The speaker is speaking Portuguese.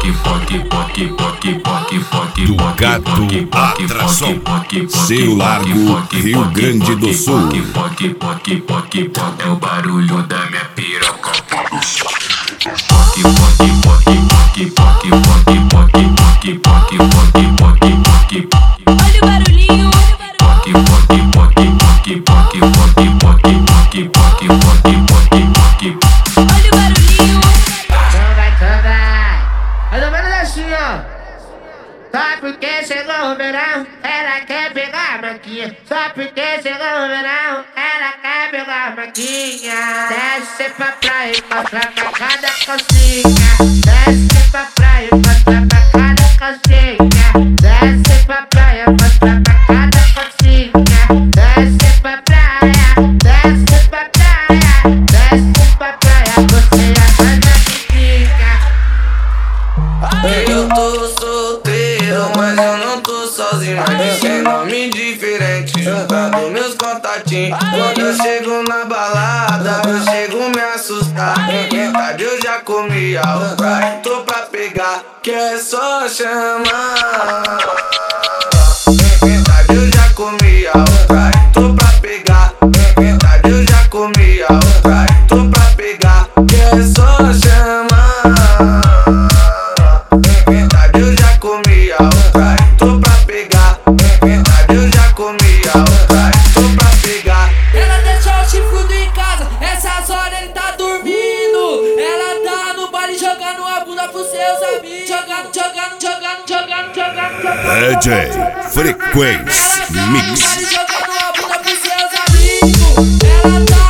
Do Gato Atração, Cerro Largo, Rio Grande do Sul. É o barulho da minha piroca. Olha o barulhinho. Olha o barulhinho. Vai. Mais ou menos assim, ó. Só porque chegou o verão, ela quer pegar a maquinha. Só porque chegou o verão, ela quer pegar a maquinha. Desce pra praia e mostra pra cada calcinha. Desce pra praia e mostra pra cada calcinha. Desce pra praia e mostra pra cada calcinha. Desce pra praia, desce pra praia, desce pra praia, você é mais a Eu tô solteiro, mas eu não tô sozinho. Mas tem nome diferente, juntando meus contatinhos. Quando eu chego na balada, eu chego me assustar. Metade eu já comi a outra, tô pra pegar, que é só chamar. Metade eu já comi a outra, tô pra pegar. Metade eu já comi a outra, tô pra pegar, que é só chamar. Metade eu já comi a outra, tô pra pegar. Metade eu já comi a outra, tô pra pegar. Ela deixou o chifrudo em casa, essas horas ele tá dormindo. Ela tá no baile jogando a bunda pros seus amigos. Jogando. DJ Frequência Ela tá no Mix. baile jogando a bunda pros seus amigos. Ela tá